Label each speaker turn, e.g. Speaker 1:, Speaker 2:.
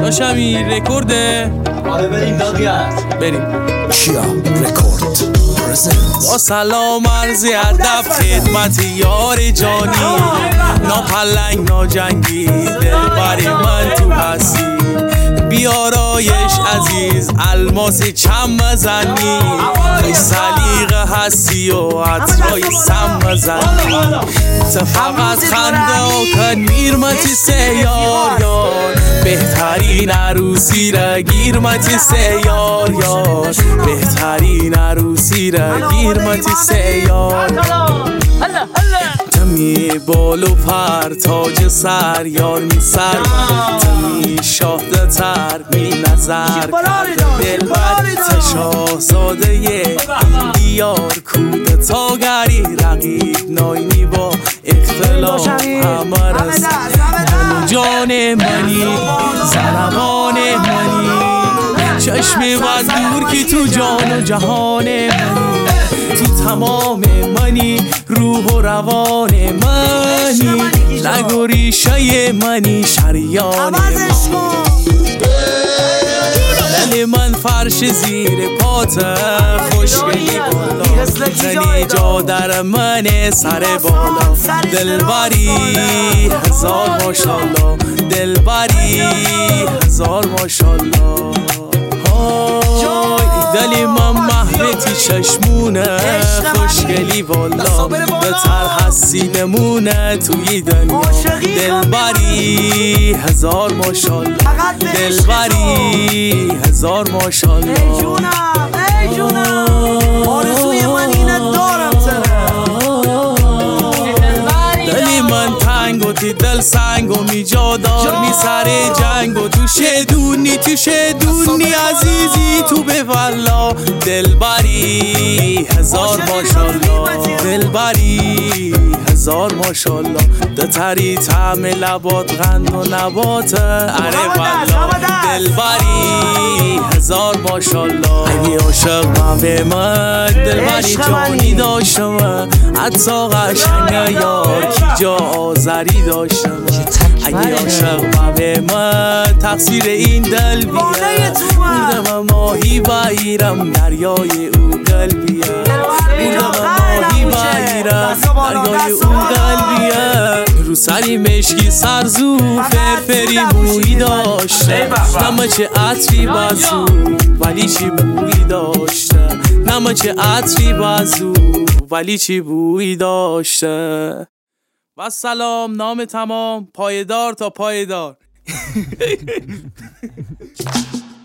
Speaker 1: داشمی رکورده.
Speaker 2: آره بریم دادی هست
Speaker 1: بریم
Speaker 3: کیا رکورد
Speaker 1: با سلام عرض ادب خدمت یار جانی، ناپلنگ ناجنگی دلبر من تو هستی، بیارایش عزیز الماس چم مزنی، خوش سلیقه هستی و عطرای سم مزنی، تو فقط خنده و کن میرمتی سیار یار، بهترین عروسی را گیرمتی سیار یار، بهترین عروسی را گیرمتی سیار. تمی بال و پر تاج سر یار می سر، تمی شاهده تر می نظر دل بر شاهزاده این دیار، کوده تاگری رقیب ناینی با اختلاف همه رست، جان منی زربان منی، چشم و دور که تو جان و جهان منی، تو تمام منی روح و روان منی، رگ و ریشه منی شریان منی، دل من فرش زیر پات خوشگلی بالا، زنی جا در من سر بالا، دلبری هزار ماشالله، دلبری هزار ماشالله، دلی من محلتی چشمونه خوشگلی والا، بهتر هستی بمونه توی دنیا، دلبری هزار ماشالله، دلبری هزار ماشالله.
Speaker 4: ای جونم آرزوی من اینه دارم
Speaker 1: دلی من تنگ و تی دل سنگ و می جادار می سر جنگ و تو شدونی عزیزی تو به والا، دلبری هزار ماشالله، دلبری هزار ماشالله، دتری طعم لبات غند و نبات اره والا، دلبری هزار ماشالله. اگه عاشق من به من دلبری جانی داشتم، حتی قشنگ یار کی جا آذری داشتم، اگه عاشق من به من تقصیر این دل بیه، بودم ماهی بایرم دریای او قلبیه، بودم ماهی بایرم دریای او قلبیه، رو سری مشکی سرزو فرفری مویی داشته، نمه چه عطری بازو ولی چی بویی داشته، نمه چه عطری بازو ولی چی بویی داشته. و سلام نام تمام پایدار تا پایدار.